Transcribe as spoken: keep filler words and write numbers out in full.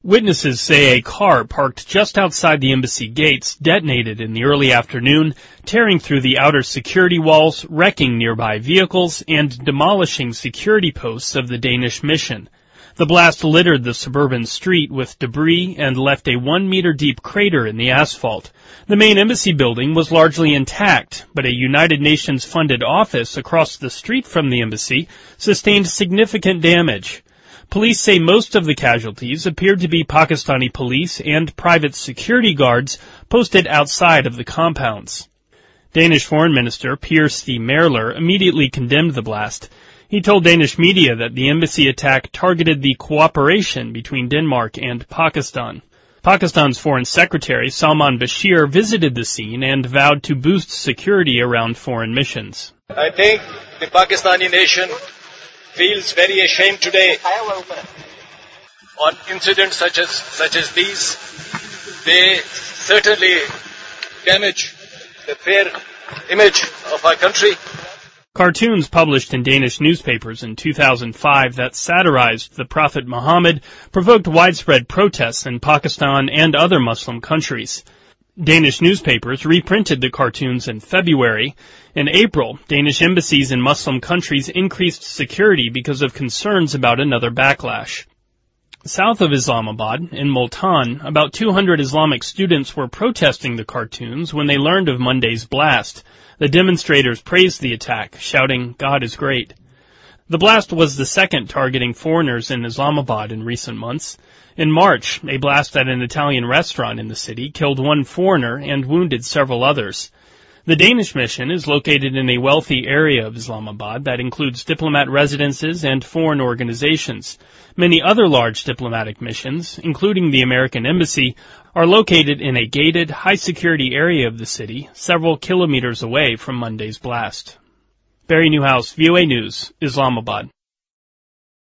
Witnesses say a car parked just outside the embassy gates detonated in the early afternoon, tearing through the outer security walls, wrecking nearby vehicles, and demolishing security posts of the Danish mission. The blast littered the suburban street with debris and left a one-meter-deep crater in the asphalt. The main embassy building was largely intact, but a United Nations-funded office across the street from the embassy sustained significant damage. Police say most of the casualties appeared to be Pakistani police and private security guards posted outside of the compounds. Danish Foreign Minister Per Stig Møller immediately condemned the blast. He told Danish media that the embassy attack targeted the cooperation between Denmark and Pakistan. Pakistan's Foreign Secretary Salman Bashir visited the scene and vowed to boost security around foreign missions. I think the Pakistani nation feels very ashamed today on incidents such as such as these. They certainly damage the fair image of our country. Cartoons published in Danish newspapers in two thousand five that satirized the Prophet Muhammad provoked widespread protests in Pakistan and other Muslim countries. Danish newspapers reprinted the cartoons in February. In April, Danish embassies in Muslim countries increased security because of concerns about another backlash. South of Islamabad, in Multan, about two hundred Islamic students were protesting the cartoons when they learned of Monday's blast. The demonstrators praised the attack, shouting, "God is great." The blast was the second targeting foreigners in Islamabad in recent months. In March, a blast at an Italian restaurant in the city killed one foreigner and wounded several others. The Danish mission is located in a wealthy area of Islamabad that includes diplomat residences and foreign organizations. Many other large diplomatic missions, including the American Embassy, are located in a gated, high-security area of the city, several kilometers away from Monday's blast. Barry Newhouse, V O A News, Islamabad.